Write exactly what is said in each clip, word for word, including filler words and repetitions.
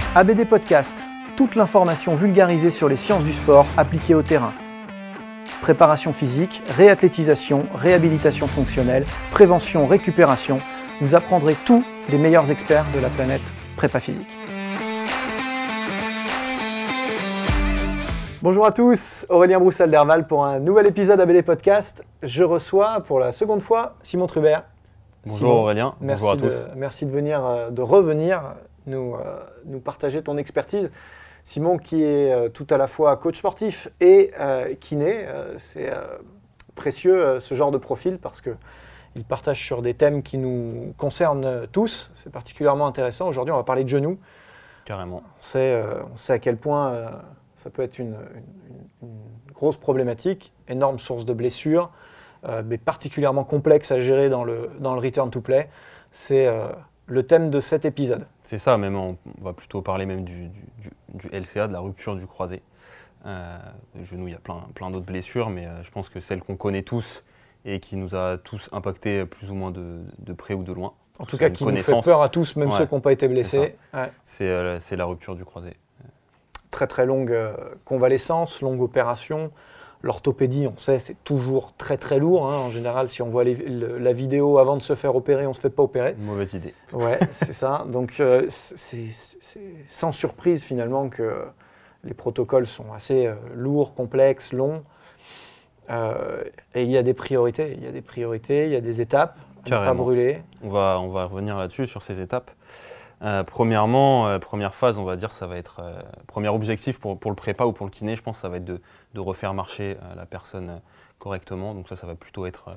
A B D Podcast, toute l'information vulgarisée sur les sciences du sport appliquées au terrain. Préparation physique, réathlétisation, réhabilitation fonctionnelle, prévention, récupération, vous apprendrez tout des meilleurs experts de la planète prépa physique. Bonjour à tous, Aurélien Broussal-Derval pour un nouvel épisode A B D Podcast. Je reçois pour la seconde fois Simon Trubert. Bonjour Simon, Aurélien, bonjour à tous. De, merci de venir, de revenir nous, euh, nous partager ton expertise. Simon qui est euh, tout à la fois coach sportif et euh, kiné, euh, c'est euh, précieux euh, ce genre de profil parce qu'il partage sur des thèmes qui nous concernent tous. C'est particulièrement intéressant. Aujourd'hui, on va parler de genoux. Carrément. On sait, euh, on sait à quel point euh, ça peut être une, une, une grosse problématique, énorme source de blessures, euh, mais particulièrement complexe à gérer dans le, dans le return to play. C'est euh, le thème de cet épisode. C'est ça, même on va plutôt parler même du, du, du, du L C A, de la rupture du croisé. Euh, le genou, il y a plein, plein d'autres blessures, mais euh, je pense que celle qu'on connaît tous et qui nous a tous impactés plus ou moins de, de près ou de loin. En tout cas, qui nous fait peur à tous, même ouais, ceux qui n'ont pas été blessés. C'est, ouais. c'est, euh, c'est la rupture du croisé. Très très longue euh, convalescence, longue opération. L'orthopédie, on sait, c'est toujours très très lourd. Hein. En général, si on voit les, le, la vidéo avant de se faire opérer, on ne se fait pas opérer. Mauvaise idée. Ouais, c'est ça. Donc, euh, c'est, c'est sans surprise finalement que les protocoles sont assez euh, lourds, complexes, longs. Euh, et il y a des priorités. Il y a des priorités, il y a des étapes à ne pas brûler. On va, on va revenir là-dessus, sur ces étapes. Euh, premièrement, euh, première phase, on va dire, ça va être euh, premier objectif pour, pour le prépa ou pour le kiné, je pense que ça va être de, de refaire marcher euh, la personne euh, correctement. Donc ça, ça va plutôt être euh,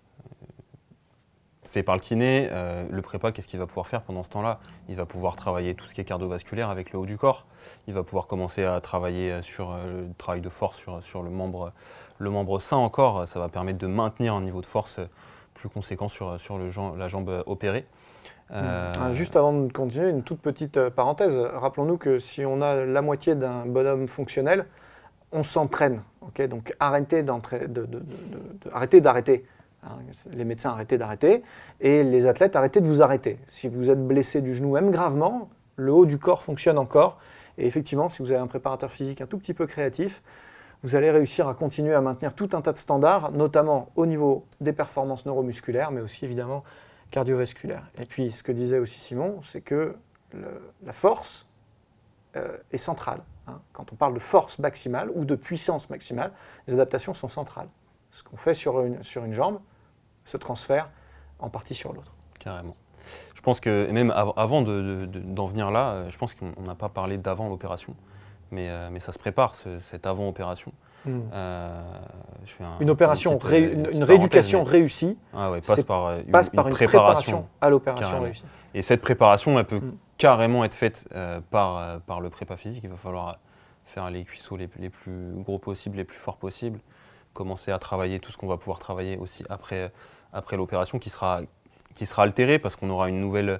fait par le kiné. Euh, le prépa, qu'est-ce qu'il va pouvoir faire pendant ce temps-là ? Il va pouvoir travailler tout ce qui est cardiovasculaire avec le haut du corps. Il va pouvoir commencer à travailler sur euh, le travail de force sur, sur le membre, le membre sain encore. Ça va permettre de maintenir un niveau de force plus conséquent sur, sur le, la jambe opérée. Euh... Juste avant de continuer, une toute petite parenthèse. Rappelons-nous que si on a la moitié d'un bonhomme fonctionnel, on s'entraîne. Okay, donc arrêtez, de, de, de, de, de, arrêtez d'arrêter. Hein, les médecins, arrêtez d'arrêter. Et les athlètes, arrêtez de vous arrêter. Si vous êtes blessé du genou, même gravement, le haut du corps fonctionne encore. Et effectivement, si vous avez un préparateur physique un tout petit peu créatif, vous allez réussir à continuer à maintenir tout un tas de standards, notamment au niveau des performances neuromusculaires, mais aussi évidemment cardiovasculaire. Et puis, ce que disait aussi Simon, c'est que le, la force euh, est centrale. Hein. Quand on parle de force maximale ou de puissance maximale, les adaptations sont centrales. Ce qu'on fait sur une, sur une jambe se transfère en partie sur l'autre. Carrément. Je pense que, même av- avant de, de, d'en venir là, je pense qu'on n'a pas parlé d'avant l'opération, mais, euh, mais ça se prépare, ce, cette avant-opération. Mmh. Euh, je fais un, une opération, une, petite, ré, une, une rééducation mais... réussie ah ouais, passe par, une, passe par une, une préparation, préparation à l'opération carrément. réussie. Et cette préparation, elle peut mmh. carrément être faite euh, par, euh, par le prépa physique. Il va falloir faire les cuissots les, les plus gros possibles, les plus forts possibles, commencer à travailler tout ce qu'on va pouvoir travailler aussi après, après l'opération qui sera, qui sera altérée parce qu'on aura une nouvelle,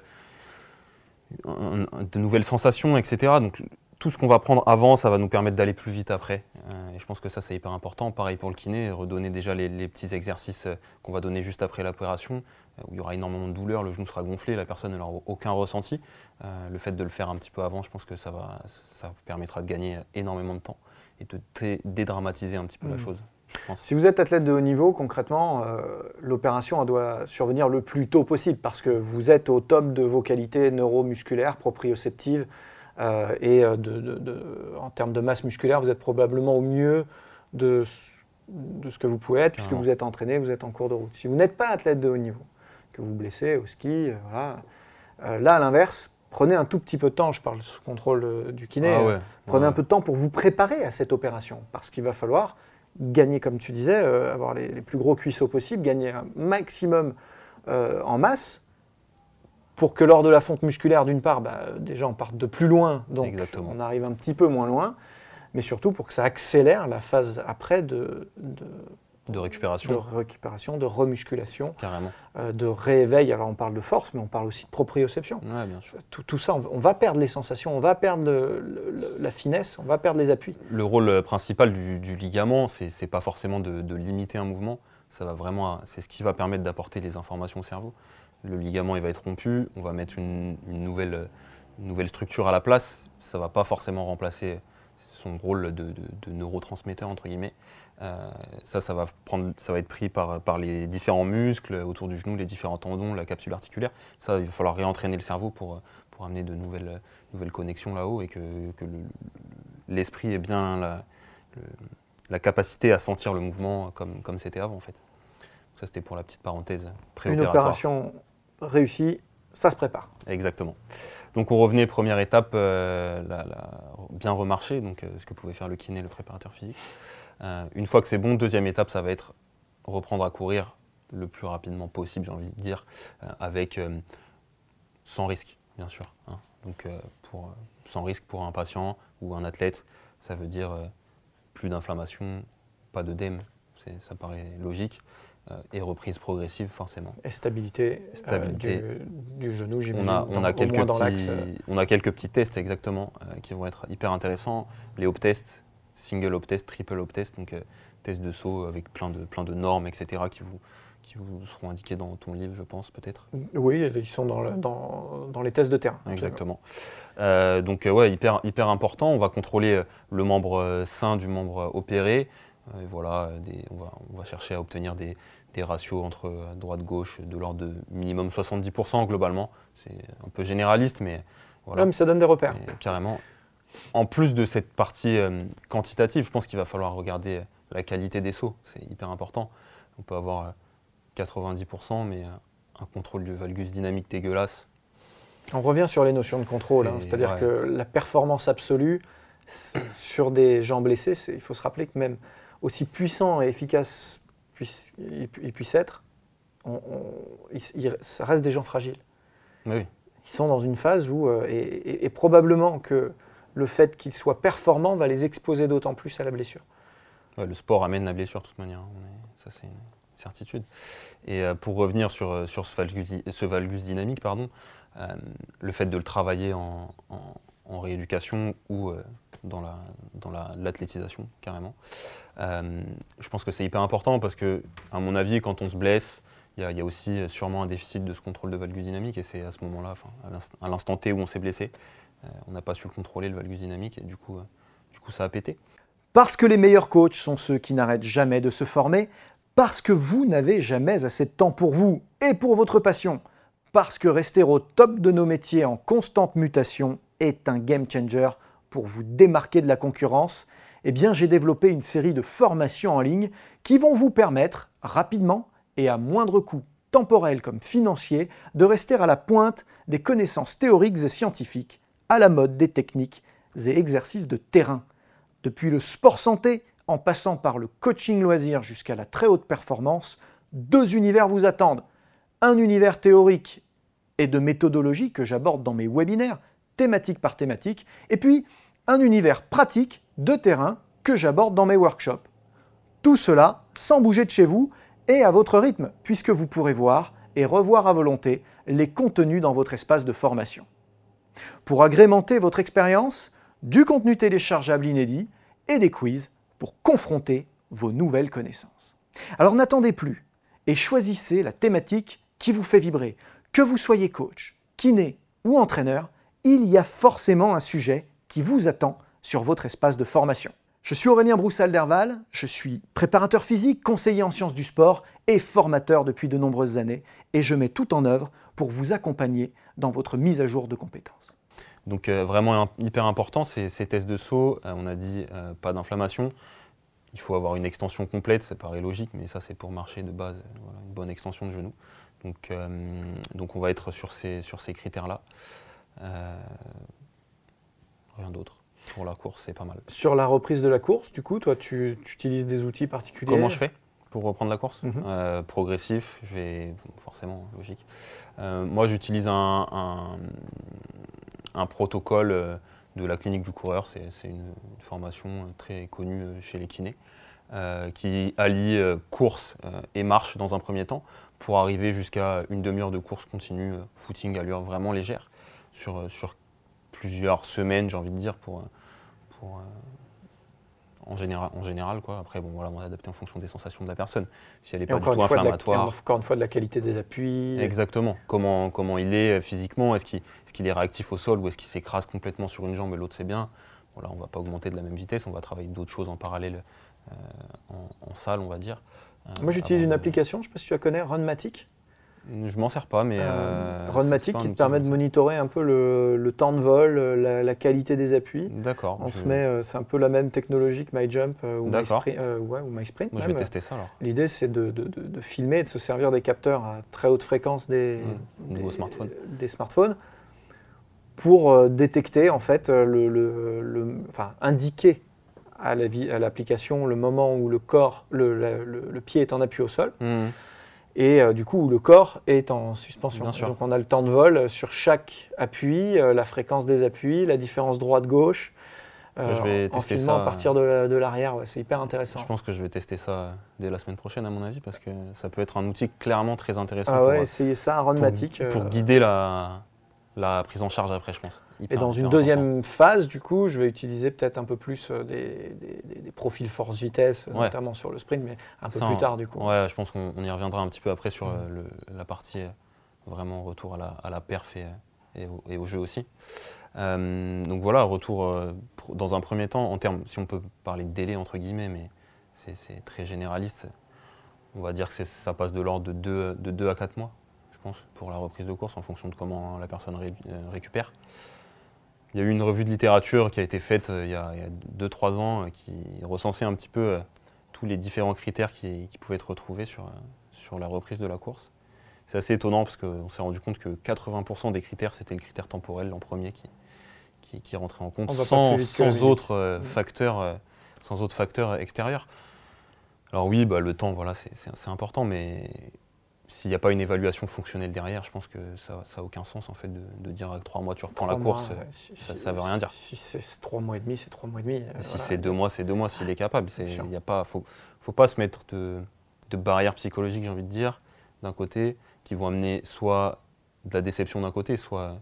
un, un, de nouvelles sensations, et cetera. Donc, tout ce qu'on va prendre avant, ça va nous permettre d'aller plus vite après. Euh, et je pense que ça, c'est hyper important. Pareil pour le kiné, redonner déjà les, les petits exercices qu'on va donner juste après l'opération, où il y aura énormément de douleur, le genou sera gonflé, la personne n'aura aucun ressenti. Euh, le fait de le faire un petit peu avant, je pense que ça, va, ça permettra de gagner énormément de temps et de dé- dédramatiser un petit peu mmh. la chose. Si vous êtes athlète de haut niveau, concrètement, euh, l'opération elle doit survenir le plus tôt possible parce que vous êtes au top de vos qualités neuromusculaires, proprioceptives, Euh, et de, de, de, en termes de masse musculaire, vous êtes probablement au mieux de, de ce que vous pouvez être, puisque vous êtes entraîné, vous êtes en cours de route. Si vous n'êtes pas athlète de haut niveau, que vous vous blessez au ski, euh, voilà, euh, là à l'inverse, prenez un tout petit peu de temps, je parle sous contrôle euh, du kiné, ah ouais, euh, prenez ouais. un peu de temps pour vous préparer à cette opération, parce qu'il va falloir gagner, comme tu disais, euh, avoir les, les plus gros cuissots possibles, gagner un maximum euh, en masse, pour que lors de la fonte musculaire, d'une part, bah, déjà on parte de plus loin, donc Exactement. on arrive un petit peu moins loin, mais surtout pour que ça accélère la phase après de, de, de récupération, de, récupération, de remusculation, carrément, euh, de rééveil. Alors on parle de force, mais on parle aussi de proprioception. Ouais, bien sûr. Tout, tout ça, on, on va perdre les sensations, on va perdre le, le, la finesse, on va perdre les appuis. Le rôle principal du, du ligament, c'est, c'est pas forcément de, de limiter un mouvement, ça va vraiment, c'est ce qui va permettre d'apporter les informations au cerveau. Le ligament il va être rompu, on va mettre une, une, nouvelle, une nouvelle structure à la place, ça ne va pas forcément remplacer son rôle de, de, de neurotransmetteur, entre guillemets. Euh, ça, ça va, prendre, ça va être pris par, par les différents muscles autour du genou, les différents tendons, la capsule articulaire. Ça, il va falloir réentraîner le cerveau pour, pour amener de nouvelles, nouvelles connexions là-haut et que, que le, l'esprit ait bien la, le, la capacité à sentir le mouvement comme, comme c'était avant, en fait. Ça, c'était pour la petite parenthèse préopératoire. Une opération réussie, ça se prépare. Exactement. Donc on revenait, première étape, euh, la, la, bien remarcher, donc euh, ce que pouvait faire le kiné, le préparateur physique. Euh, une fois que c'est bon, deuxième étape, ça va être reprendre à courir le plus rapidement possible, j'ai envie de dire, euh, avec euh, sans risque, bien sûr. Hein. Donc euh, pour, sans risque pour un patient ou un athlète, ça veut dire euh, plus d'inflammation, pas d'œdème, c'est, ça paraît logique. Euh, et reprise progressive forcément. Et stabilité, stabilité. Euh, du, du genou, j'imagine. On a, on, dans, a quelques dans petits, on a quelques petits tests exactement euh, qui vont être hyper intéressants. Les hop tests, single hop test, triple hop test, donc euh, tests de saut avec plein de, plein de normes, et cetera qui vous, qui vous seront indiqués dans ton livre, je pense, peut-être. Oui, ils sont dans, le, dans, dans les tests de terrain. Exactement. Euh, donc euh, ouais, hyper, hyper important. On va contrôler le membre sain du membre opéré. Euh, voilà, des, on, va, on va chercher à obtenir des, des ratios entre droite-gauche de l'ordre de minimum soixante-dix pour cent globalement. C'est un peu généraliste, mais voilà. Ouais, mais ça donne des repères. Carrément. En plus de cette partie euh, quantitative, je pense qu'il va falloir regarder la qualité des sauts. C'est hyper important. On peut avoir euh, quatre-vingt-dix pour cent, mais euh, un contrôle du valgus dynamique dégueulasse. On revient sur les notions de contrôle. C'est, hein, c'est-à-dire ouais. que la performance absolue sur des gens blessés, c'est, il faut se rappeler que même aussi puissant et efficace puisse, il, il puisse être, on, on, il, il, ça reste des gens fragiles. Oui. Ils sont dans une phase où, euh, et, et, et probablement que le fait qu'ils soient performants va les exposer d'autant plus à la blessure. Ouais, le sport amène la blessure de toute manière, on est, ça c'est une certitude. Et euh, pour revenir sur, sur ce, valgus, ce valgus dynamique, pardon, euh, le fait de le travailler en, en, en rééducation ou euh, dans, la, dans la, l'athlétisation, carrément, euh, je pense que c'est hyper important parce que, à mon avis, quand on se blesse, il y, y a aussi sûrement un déficit de ce contrôle de valgus dynamique et c'est à ce moment-là, enfin, à, l'instant, à l'instant T où on s'est blessé, euh, on n'a pas su le contrôler, le valgus dynamique, et du coup, euh, du coup ça a pété. Parce que les meilleurs coachs sont ceux qui n'arrêtent jamais de se former, parce que vous n'avez jamais assez de temps pour vous et pour votre passion, parce que rester au top de nos métiers en constante mutation est un game changer pour vous démarquer de la concurrence, eh bien j'ai développé une série de formations en ligne qui vont vous permettre rapidement et à moindre coût temporel comme financier de rester à la pointe des connaissances théoriques et scientifiques, à la mode des techniques et exercices de terrain. Depuis le sport santé, en passant par le coaching loisir jusqu'à la très haute performance, deux univers vous attendent. Un univers théorique et de méthodologie que j'aborde dans mes webinaires, thématique par thématique, et puis un univers pratique de terrain que j'aborde dans mes workshops. Tout cela sans bouger de chez vous et à votre rythme, puisque vous pourrez voir et revoir à volonté les contenus dans votre espace de formation. Pour agrémenter votre expérience, du contenu téléchargeable inédit et des quiz pour confronter vos nouvelles connaissances. Alors n'attendez plus et choisissez la thématique qui vous fait vibrer. Que vous soyez coach, kiné ou entraîneur, il y a forcément un sujet qui vous attend sur votre espace de formation. Je suis Aurélien Broussal-Derval, je suis préparateur physique, conseiller en sciences du sport et formateur depuis de nombreuses années et je mets tout en œuvre pour vous accompagner dans votre mise à jour de compétences. Donc euh, vraiment hyper important, ces, ces tests de saut, euh, on a dit euh, pas d'inflammation, il faut avoir une extension complète, ça paraît logique, mais ça c'est pour marcher de base, euh, voilà, une bonne extension de genou. Donc, euh, donc on va être sur ces, sur ces critères-là. Euh, rien d'autre. Pour la course, c'est pas mal. Sur la reprise de la course, du coup, toi tu, tu utilises des outils particuliers? Comment je fais pour reprendre la course? mm-hmm. euh, Progressif, je vais, forcément, logique. Euh, moi j'utilise un... un un protocole de la clinique du coureur, c'est, c'est une formation très connue chez les kinés, euh, qui allie euh, course euh, et marche dans un premier temps pour arriver jusqu'à une demi-heure de course continue, euh, footing, allure vraiment légère, sur, sur plusieurs semaines, j'ai envie de dire, pour, pour euh, en général, en général quoi. Après, bon, voilà, on va adapter en fonction des sensations de la personne. Si elle n'est Et pas du encore tout une fois, de la- inflammatoire. encore une fois, de la qualité des appuis. Exactement. Comment, comment il est physiquement, est-ce qu'il est, qu'il est réactif au sol ou est-ce qu'il s'écrase complètement sur une jambe et l'autre c'est bien. Voilà, on ne va pas augmenter de la même vitesse, on va travailler d'autres choses en parallèle euh, en, en salle, on va dire. Euh, Moi, j'utilise une de... application, je ne sais pas si tu la connais, Runmatic. Je m'en sers pas, mais... Euh, Euh, Runmatic qui te outil, permet de monitorer un peu le, le temps de vol, la, la qualité des appuis. D'accord. On je... se met, euh, c'est un peu la même technologie que MyJump euh, ou, D'accord. MySprint, euh, ouais, ou MySprint. Moi, je même. vais tester ça alors. L'idée, c'est de, de, de, de filmer et de se servir des capteurs à très haute fréquence des, mmh. des, Nouveau smartphone. des smartphones pour euh, détecter, en fait, le, le, le, enfin, indiquer à, la vi- à l'application le moment où le corps, le, le, le, le pied est en appui au sol. Mmh. Et euh, du coup, où le corps est en suspension. Bien sûr. Donc, on a le temps de vol sur chaque appui, euh, la fréquence des appuis, la différence droite-gauche, euh, Bah, je vais en tester filmant ça. à partir de, la- de l'arrière. Ouais, c'est hyper intéressant. Je pense que je vais tester ça dès la semaine prochaine, à mon avis, parce que ça peut être un outil clairement très intéressant Ah pour, ouais, essayez ça, Runmatic. pour, pour euh, guider la, la prise en charge après, je pense. Et Hyper, dans hyper une important. deuxième phase, du coup, je vais utiliser peut-être un peu plus euh, des, des- des profils force-vitesse, Ouais. notamment sur le sprint, mais un peu Ça, plus on- tard, du coup. Ouais, je pense qu'on on y reviendra un petit peu après sur Mhm. euh, le- la partie euh, vraiment retour à la, à la perf et, et, au, et au jeu aussi. Euh, donc voilà, retour euh, pr- dans un premier temps, en termes, si on peut parler de délai entre guillemets, mais c'est c'est très généraliste, on va dire que c'est- ça passe de l'ordre de deux, de deux à quatre mois, je pense, pour la reprise de course en fonction de comment la personne ré- euh, récupère. Il y a eu une revue de littérature qui a été faite euh, il y a deux trois ans euh, qui recensait un petit peu euh, tous les différents critères qui, qui pouvaient être retrouvés sur, euh, sur la reprise de la course. C'est assez étonnant parce qu'on s'est rendu compte que quatre-vingts pour cent des critères, c'était le critère temporel en premier qui, qui, qui rentrait en compte, On va pas sans, plus vite que la sans, musique. autres, euh, Mm. facteurs, euh, sans autres facteurs extérieurs. Alors oui, bah, le temps, voilà, c'est, c'est, c'est important, mais s'il n'y a pas une évaluation fonctionnelle derrière, je pense que ça n'a aucun sens en fait, de, de dire à trois mois tu reprends Trois la course. mois, euh, ouais. Si- ça- si- ça veut rien dire. Si c'est trois mois et demi, c'est trois mois et demi. euh, Et si voilà. c'est deux mois, c'est deux mois s'il est capable. Il Bien sûr. ne faut, faut pas se mettre de, de barrières psychologiques, j'ai envie de dire, d'un côté, qui vont amener soit de la déception d'un côté, soit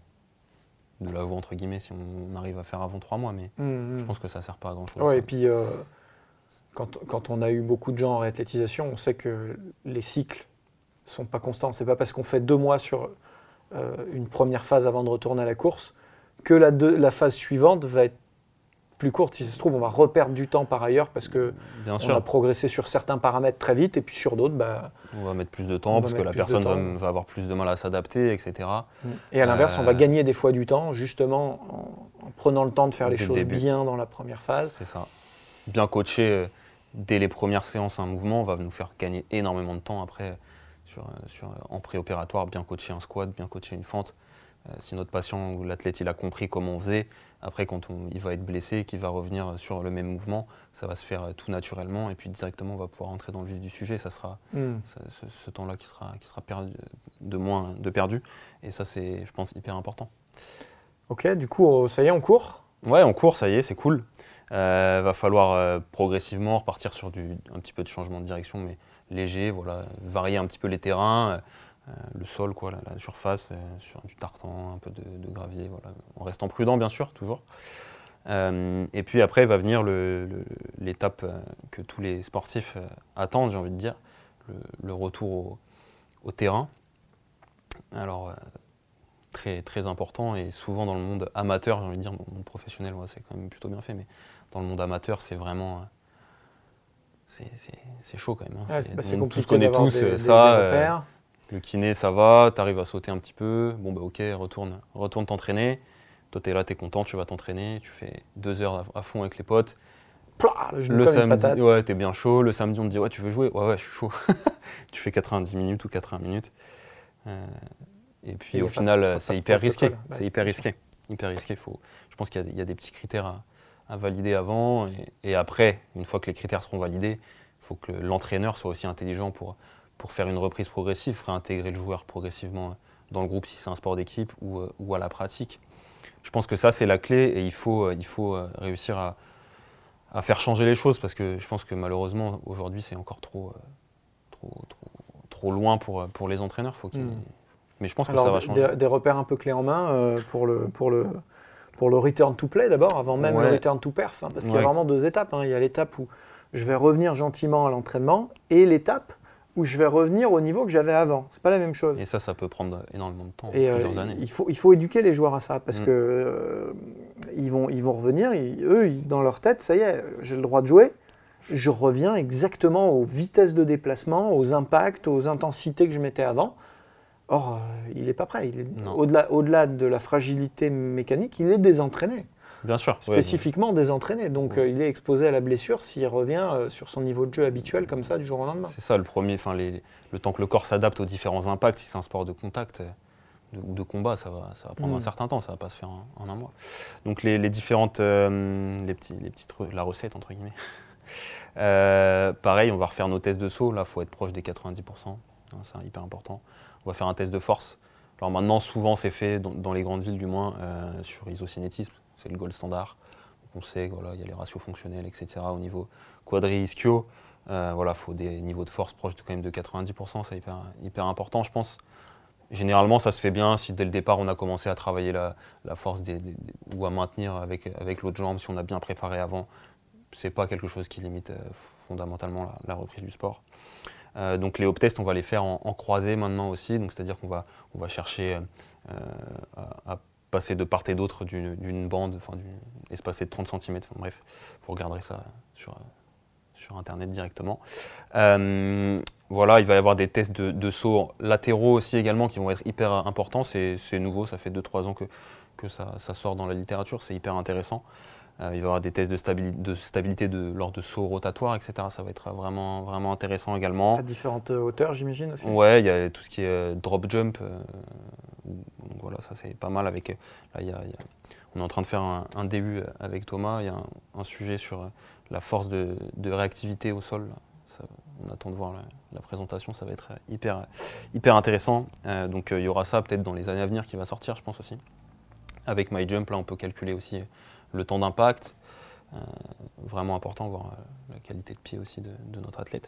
de la voix entre guillemets si on arrive à faire avant trois mois. Mais Mm, mm. je pense que ça ne sert pas à grand chose. Ouais, et puis, euh, quand, quand on a eu beaucoup de gens en réathlétisation, on sait que les cycles ne sont pas constants. C'est pas parce qu'on fait deux mois sur euh, une première phase avant de retourner à la course que la, deux- la phase suivante va être plus courte. Si ça se trouve, on va reperdre du temps par ailleurs parce que Bien on sûr, a progressé sur certains paramètres très vite et puis sur d'autres, bah, on va mettre plus de on temps va parce que mettre la plus de personne va, temps. va avoir plus de mal à s'adapter, et cetera. et à l'inverse, on va Euh, gagner des fois du temps justement en, en prenant le temps de faire les Dès le choses début. bien dans la première phase. C'est ça. Bien coacher euh, dès les premières séances un mouvement va nous faire gagner énormément de temps après sur, euh, sur, euh, en préopératoire, bien coacher un squat, bien coacher une fente. Euh, si notre patient ou l'athlète il a compris comment on faisait, après quand on- il va être blessé, qu'il va revenir sur le même mouvement, ça va se faire euh, tout naturellement et puis directement on va pouvoir entrer dans le vif du sujet. Ça sera Mm. ça- ce, ce temps-là qui sera, qui sera perdu, de moins de perdu. Et ça c'est, je pense, hyper important. Ok, du coup, ça y est, on court. Ouais, en cours, ça y est, c'est cool. Euh, va falloir euh, progressivement repartir sur du, un petit peu de changement de direction, mais léger, voilà, varier un petit peu les terrains, euh, le sol, quoi, la, la surface, euh, sur du tartan, un peu de, de gravier, voilà, en restant prudent, bien sûr, toujours. Euh, et puis après va venir le- le- l'étape euh, que tous les sportifs euh, attendent, j'ai envie de dire, le, le retour au, au terrain. Alors, euh, très, très important et souvent dans le monde amateur, j'ai envie de dire, bon, le monde professionnel, ouais, c'est quand même plutôt bien fait, mais dans le monde amateur, c'est vraiment. euh, C'est, c'est, c'est chaud quand même. hein. Ouais, C'est- c'est bah, tout c'est le monde- tous compliqué connaît d'avoir tous des, euh, des- ça. des euh, repères. le kiné, ça va, t'arrives à sauter un petit peu. Bon, bah ok, retourne, retourne t'entraîner. Toi, t'es là, t'es content, tu vas t'entraîner. Tu fais deux heures à, à fond avec les potes. Plah, le genou Le comme une samedi, patate. ouais, t'es bien chaud. Le samedi, on te dit, ouais, tu veux jouer? Ouais, ouais, je suis chaud. Tu fais quatre-vingt-dix minutes ou quatre-vingts minutes. Euh, et puis Et au y a pas- final, pas- c'est pas- hyper pas de risqué. colle. Ouais, C'est hyper bien sûr. risqué. Hyper risqué. Faut, je pense qu'il y a, il y a des petits critères à, à valider avant. Et, et après, une fois que les critères seront validés, il faut que le- l'entraîneur soit aussi intelligent pour, pour faire une reprise progressive, réintégrer le joueur progressivement dans le groupe si c'est un sport d'équipe ou, euh, ou à la pratique. Je pense que ça, c'est la clé et il faut, euh, il faut euh, réussir à, à faire changer les choses parce que je pense que malheureusement, aujourd'hui, c'est encore trop, euh, trop, trop, trop loin pour, pour les entraîneurs. Faut qu'ils- Mm. Mais je pense que Alors, ça va des- changer. des, des repères un peu clés en main euh, pour, le, pour le, pour le return to play d'abord, avant même Ouais. le return to perf, hein, parce qu'il y a Ouais. vraiment deux étapes. Hein. Il y a l'étape où je vais revenir gentiment à l'entraînement et l'étape où je vais revenir au niveau que j'avais avant. C'est pas la même chose. Et ça, ça peut prendre énormément de temps, Et euh, plusieurs années. il faut, il faut éduquer les joueurs à ça, parce Mm. que euh, ils, vont, ils vont revenir, ils- eux, ils- dans leur tête, ça y est, j'ai le droit de jouer. Je reviens exactement aux vitesses de déplacement, aux impacts, aux intensités que je mettais avant. Or, euh, il n'est pas prêt. Il est, Non. au-delà, au-delà de la fragilité mécanique, il est désentraîné, Bien sûr. ouais, spécifiquement désentraîné. Donc, Ouais. euh, il est exposé à la blessure s'il revient euh, sur son niveau de jeu habituel comme ça du jour au lendemain. C'est ça le premier, enfin les, le temps que le corps s'adapte aux différents impacts, si c'est un sport de contact euh, de- ou de combat, ça va, ça va prendre Mm. un certain temps, ça va pas se faire en, en un mois. Donc les, les différentes, euh, les petits, les petites, re- la recette entre guillemets. Euh, pareil, on va refaire nos tests de saut, là il faut être proche des quatre-vingt-dix pour cent, hein, c'est hyper important. On va faire un test de force. Alors maintenant souvent c'est fait dans, dans les grandes villes du moins euh, sur isocinétisme, c'est le gold standard. Donc, on sait qu'il voilà, y a les ratios fonctionnels, et cetera. Au niveau quadri ischio. Euh, voilà, il faut des niveaux de force proches de, quand même de quatre-vingt-dix pour cent, c'est hyper, hyper important, je pense. Généralement, ça se fait bien si dès le départ, on a commencé à travailler la, la force des, des- des- ou à maintenir avec, avec l'autre jambe, si on a bien préparé avant. C'est pas quelque chose qui limite euh, fondamentalement la, la reprise du sport. Euh, donc les hop-tests, on va les faire en, en croisée maintenant aussi, donc c'est-à-dire qu'on va, on va chercher euh, à, à passer de part et d'autre d'une, d'une bande, enfin d'une espacée de trente centimètres, enfin, bref, vous regarderez ça sur, sur internet directement. Euh, voilà, il va y avoir des tests de, de sauts latéraux aussi également qui vont être hyper importants, c'est, c'est nouveau, ça fait deux trois ans que, que ça, ça sort dans la littérature, c'est hyper intéressant. Euh, il va y avoir des tests de, stabili- de stabilité de, lors de sauts rotatoires, et cetera. Ça va être vraiment, vraiment intéressant également. À différentes hauteurs, j'imagine aussi. Ouais, il y a tout ce qui est euh, drop jump. euh, donc voilà, ça c'est pas mal. Avec, euh, là, il y a- il y a- on est en train de faire un, un début avec Thomas. Il y a un, un sujet sur euh, la force de, de réactivité au sol. Là. Ça, on attend de voir la, la présentation, ça va être hyper, hyper intéressant. Euh, donc euh, il y aura ça peut-être dans les années à venir qui va sortir, je pense aussi. Avec MyJump, là on peut calculer aussi le temps d'impact. Euh, vraiment important, voir euh, la qualité de pied aussi de, de notre athlète.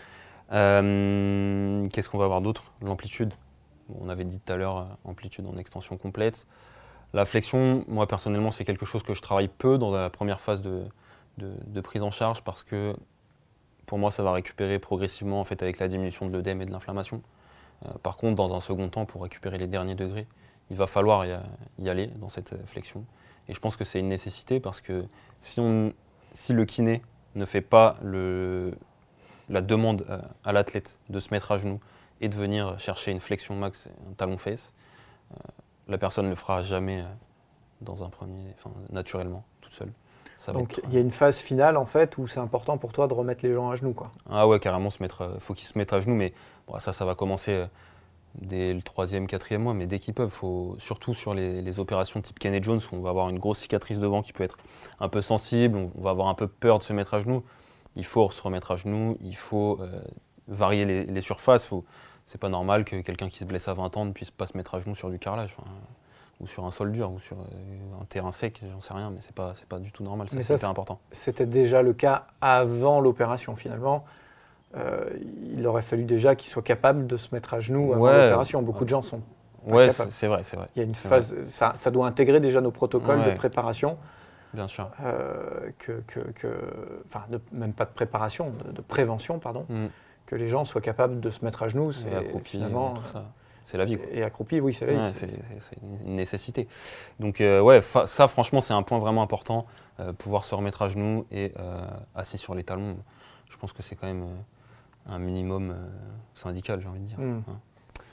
Euh, qu'est-ce qu'on va avoir d'autre? L'amplitude. Bon, on avait dit tout à l'heure, euh, amplitude en extension complète. La flexion, moi personnellement, c'est quelque chose que je travaille peu dans la première phase de, de, de prise en charge parce que pour moi, ça va récupérer progressivement en fait, avec la diminution de l'œdème et de l'inflammation. Euh, par contre, dans un second temps, pour récupérer les derniers degrés, il va falloir y, y aller dans cette flexion. Et je pense que c'est une nécessité parce que si, on, si le kiné ne fait pas le, la demande à l'athlète de se mettre à genoux et de venir chercher une flexion max, un talon-fesse, euh, la personne ne le fera jamais dans un premier, enfin, naturellement, toute seule. Ça Donc être, il y a une phase finale en fait où c'est important pour toi de remettre les gens à genoux, quoi. Ah ouais, carrément, se mettre, faut qu'ils se mettent à genoux, mais bon, ça, ça va commencer dès le troisième, quatrième mois, mais dès qu'ils peuvent, faut, surtout sur les, les opérations type Kenneth Jones, où on va avoir une grosse cicatrice devant qui peut être un peu sensible, on va avoir un peu peur de se mettre à genoux. Il faut se remettre à genoux, il faut euh, varier les, les surfaces. Faut, c'est pas normal que quelqu'un qui se blesse à vingt ans ne puisse pas se mettre à genoux sur du carrelage, enfin, ou sur un sol dur, ou sur euh, un terrain sec, j'en sais rien, mais c'est pas, c'est pas du tout normal, ça, Mais c'est ça, hyper important. C'était déjà le cas avant l'opération finalement. Euh, il aurait fallu déjà qu'il soit capable de se mettre à genoux avant Ouais, l'opération. Beaucoup ouais. de gens sont. Ouais, capable. c'est, c'est vrai, c'est vrai. Il y a une c'est phase, ça, ça doit intégrer déjà nos protocoles Ouais. de préparation. Bien sûr. Euh, que, que, que, enfin, de, même pas de préparation, de, de prévention, pardon. Mm. Que les gens soient capables de se mettre à genoux, c'est accroupi, finalement. tout ça. C'est la vie, quoi. Et accroupi, oui, c'est la vie. Ouais, c'est, c'est, c'est une nécessité. Donc, euh, ouais, fa- ça, franchement, c'est un point vraiment important. Euh, pouvoir se remettre à genoux et euh, assis sur les talons. Je pense que c'est quand même euh, un minimum euh, syndical, j'ai envie de dire. Mm. Hein.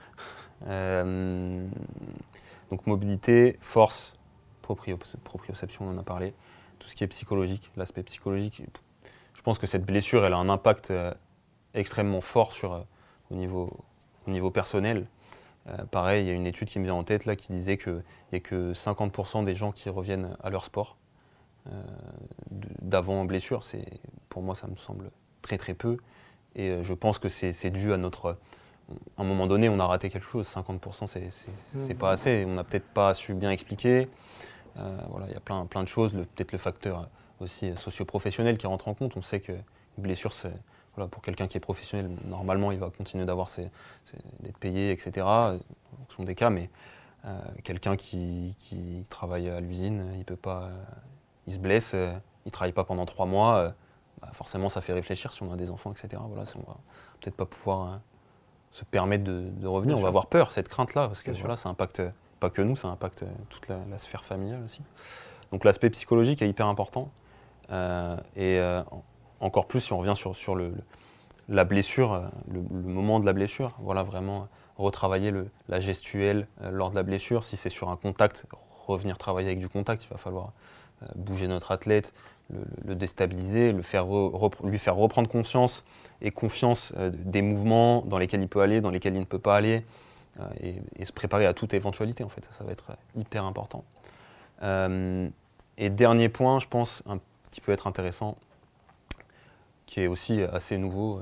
Euh, donc, mobilité, force, proprio- proprioception, on en a parlé. Tout ce qui est psychologique, l'aspect psychologique. Je pense que cette blessure, elle a un impact euh, extrêmement fort sur, euh, au, niveau, au niveau personnel. Euh, pareil, il y a une étude qui me vient en tête là qui disait qu'il n'y a que cinquante pour cent des gens qui reviennent à leur sport euh, d'avant blessure. C'est, pour moi, ça me semble très très peu. Et euh, je pense que c'est, c'est dû à notre... À un moment donné, on a raté quelque chose. cinquante pour cent, c'est, c'est, c'est pas assez. On n'a peut-être pas su bien expliquer. Euh, voilà, il y a plein, plein de choses. Le, peut-être le facteur aussi socio-professionnel qui rentre en compte. On sait qu'une blessure, c'est... Voilà, pour quelqu'un qui est professionnel, normalement, il va continuer d'avoir ses, ses, d'être payé, et cetera. Ce sont des cas, mais Euh, quelqu'un qui, qui travaille à l'usine, il peut pas, euh, il se blesse, euh, il travaille pas pendant trois mois, euh, bah forcément ça fait réfléchir si on a des enfants, et cetera. Voilà, on va peut-être pas pouvoir euh, se permettre de, de revenir, Bien on sûr. va avoir peur, cette crainte-là, parce que voilà, ça impacte pas que nous, ça impacte toute la, la sphère familiale aussi. Donc l'aspect psychologique est hyper important, euh, et euh, encore plus si on revient sur, sur le, le, la blessure, le, le moment de la blessure, voilà, vraiment retravailler le, la gestuelle euh, lors de la blessure. Si c'est sur un contact, revenir travailler avec du contact, il va falloir euh, bouger notre athlète, le, le déstabiliser, le faire re, lui faire reprendre conscience et confiance euh, des mouvements dans lesquels il peut aller, dans lesquels il ne peut pas aller, euh, et, et se préparer à toute éventualité, en fait. Ça, ça va être hyper important. Euh, et dernier point, je pense, un, qui peut être intéressant, qui est aussi assez nouveau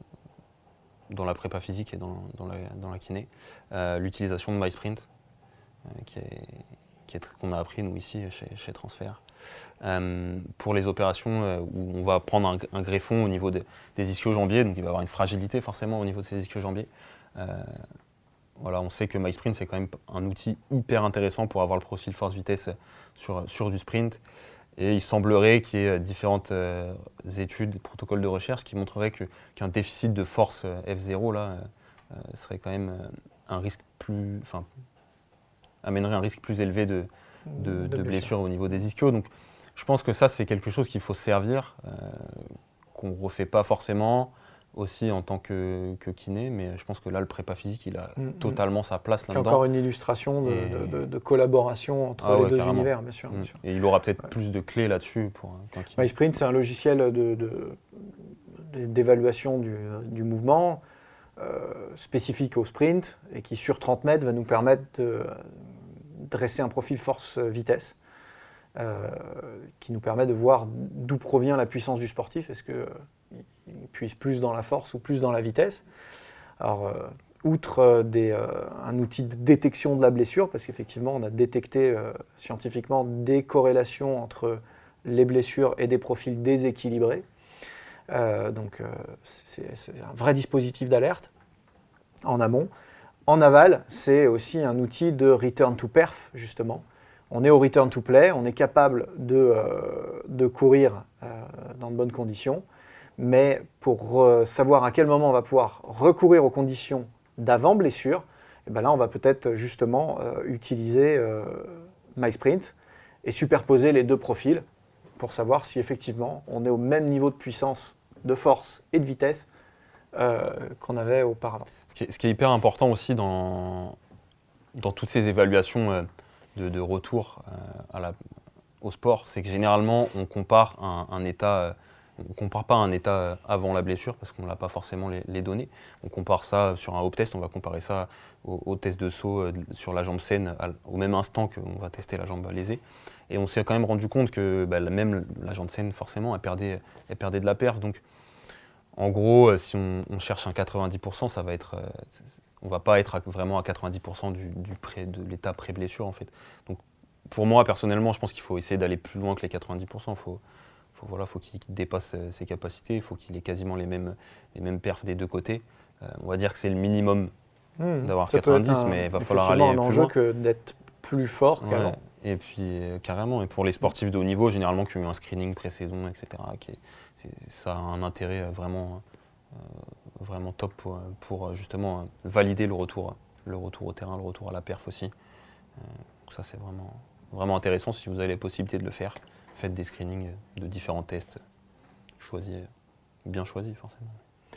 dans la prépa physique et dans, dans, la, dans la kiné, euh, l'utilisation de MySprint, euh, qui est, qui est, qu'on a appris nous ici chez, chez Transfert, euh, pour les opérations euh, où on va prendre un, un greffon au niveau de, des ischio-jambiers, donc il va y avoir une fragilité forcément au niveau de ces ischio-jambiers. Euh, voilà, on sait que MySprint c'est quand même un outil hyper intéressant pour avoir le profil force-vitesse sur, sur du sprint. Et il semblerait qu'il y ait différentes euh, études, protocoles de recherche qui montreraient que, qu'un déficit de force euh, F zéro là, euh, serait quand même euh, un risque plus, enfin, amènerait un risque plus élevé de, de, de, de blessures au niveau des ischios. Donc, je pense que ça, c'est quelque chose qu'il faut se servir, euh, qu'on ne refait pas forcément aussi en tant que, que kiné, mais je pense que là, le prépa physique, il a mmh, totalement sa place là-dedans. C'est encore une illustration de, et... de, de, de collaboration entre ah, les ouais, deux carrément. univers, bien sûr, mmh. bien sûr. Et il aura peut-être ouais. plus de clés là-dessus pour un kiné. MySprint, c'est un logiciel de, de, d'évaluation du, du mouvement euh, spécifique au sprint et qui, sur trente mètres, va nous permettre de dresser un profil force-vitesse. Euh, qui nous permet de voir d'où provient la puissance du sportif. Est-ce qu'il euh, puise plus dans la force ou plus dans la vitesse? Alors, euh, outre euh, des, euh, un outil de détection de la blessure, parce qu'effectivement, on a détecté euh, scientifiquement des corrélations entre les blessures et des profils déséquilibrés. Euh, donc, euh, c'est, c'est un vrai dispositif d'alerte en amont. En aval, c'est aussi un outil de return to perf, justement. On est au return to play, on est capable de, euh, de courir euh, dans de bonnes conditions, mais pour euh, savoir à quel moment on va pouvoir recourir aux conditions d'avant blessure, et ben là on va peut-être justement euh, utiliser euh, MySprint et superposer les deux profils pour savoir si effectivement on est au même niveau de puissance, de force et de vitesse euh, qu'on avait auparavant. Ce qui est, ce qui est hyper important aussi dans, dans toutes ces évaluations euh, De, de retour euh, à la, au sport, c'est que généralement on compare un, un état, euh, on compare pas un état avant la blessure parce qu'on n'a pas forcément les, les données. On compare ça sur un hop test, on va comparer ça au, au test de saut euh, sur la jambe saine à, au même instant qu'on va tester la jambe lésée. Et on s'est quand même rendu compte que bah, même la jambe saine forcément elle perdait, elle perdait de la perf. Donc en gros, si on, on cherche un quatre-vingt-dix pour cent, ça va être euh, on ne va pas être à, vraiment à quatre-vingt-dix pour cent du, du pré, de l'état pré-blessure en fait. Donc pour moi personnellement, je pense qu'il faut essayer d'aller plus loin que les quatre-vingt-dix pour cent. Il faut, faut, voilà, faut qu'il dépasse ses capacités, il faut qu'il ait quasiment les mêmes, les mêmes perfs des deux côtés. Euh, on va dire que c'est le minimum mmh, d'avoir quatre-vingt-dix, un, mais il va falloir aller plus loin. C'est un enjeu que d'être plus fort qu'avant. Ouais, et puis euh, carrément, et pour les sportifs de haut niveau, généralement qui ont eu un screening pré-saison, et cetera, qui est, c'est, ça a un intérêt vraiment... Euh, vraiment top pour, pour justement valider le retour, le retour au terrain, le retour à la perf aussi. Euh, donc ça c'est vraiment, vraiment intéressant si vous avez la possibilité de le faire. Faites des screenings de différents tests, choisis, bien choisis forcément.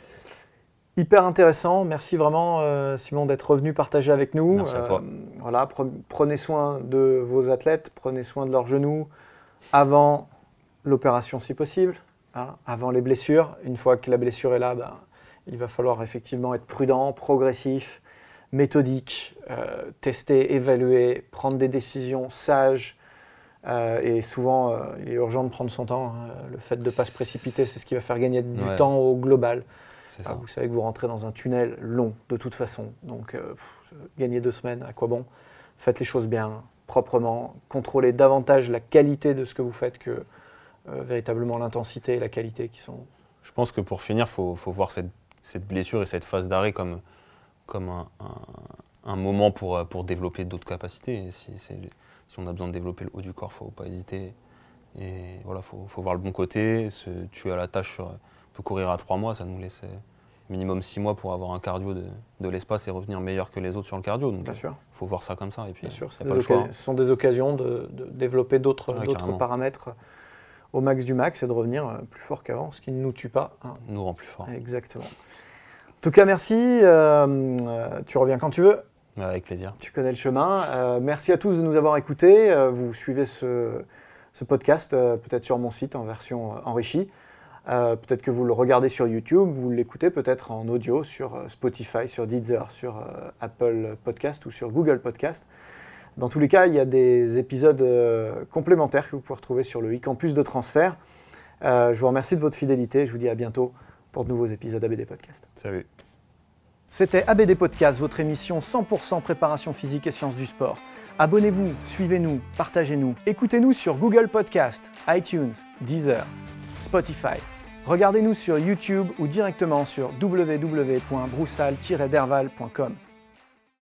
Hyper intéressant, merci vraiment euh, Simon d'être revenu partager avec nous. Merci à toi. Euh, voilà, pre- prenez soin de vos athlètes, prenez soin de leurs genoux avant l'opération si possible. Hein, avant les blessures, une fois que la blessure est là, ben, il va falloir effectivement être prudent, progressif, méthodique, euh, tester, évaluer, prendre des décisions sages. Euh, et souvent, euh, il est urgent de prendre son temps. Hein. Le fait de ne pas se précipiter, c'est ce qui va faire gagner du ouais. temps au global. Ah, vous savez que vous rentrez dans un tunnel long de toute façon. Donc, euh, pff, gagner deux semaines, à quoi bon? Faites les choses bien, proprement. Contrôlez davantage la qualité de ce que vous faites que Euh, véritablement l'intensité et la qualité qui sont... Je pense que pour finir, il faut, faut voir cette, cette blessure et cette phase d'arrêt comme, comme un, un, un moment pour, pour développer d'autres capacités. Et si, si on a besoin de développer le haut du corps, il ne faut pas hésiter. Et voilà, il faut, faut voir le bon côté, se tuer à la tâche. Sur, on peut courir à trois mois, ça nous laisse minimum six mois pour avoir un cardio de, de l'espace et revenir meilleur que les autres sur le cardio. Donc, il faut voir ça comme ça. Et puis, Bien sûr, c'est pas le choix, hein. Ce sont des occasions de, de développer d'autres, ouais, d'autres paramètres au max du max et de revenir plus fort qu'avant, ce qui ne nous tue pas. Hein. Nous rend plus fort. Exactement. En tout cas, merci. Euh, tu reviens quand tu veux. Avec plaisir. Tu connais le chemin. Euh, merci à tous de nous avoir écoutés. Euh, vous suivez ce, ce podcast, euh, peut-être sur mon site en version euh, enrichie. Euh, peut-être que vous le regardez sur YouTube, vous l'écoutez peut-être en audio sur euh, Spotify, sur Deezer, sur euh, Apple Podcast ou sur Google Podcast. Dans tous les cas, il y a des épisodes euh, complémentaires que vous pouvez retrouver sur le e-campus de transfert. Euh, je vous remercie de votre fidélité. Je vous dis à bientôt pour de nouveaux épisodes A B D Podcast. Salut. C'était A B D Podcast, votre émission cent pour cent préparation physique et sciences du sport. Abonnez-vous, suivez-nous, partagez-nous. Écoutez-nous sur Google Podcast, iTunes, Deezer, Spotify. Regardez-nous sur YouTube ou directement sur w w w point broussal tiret derval point com.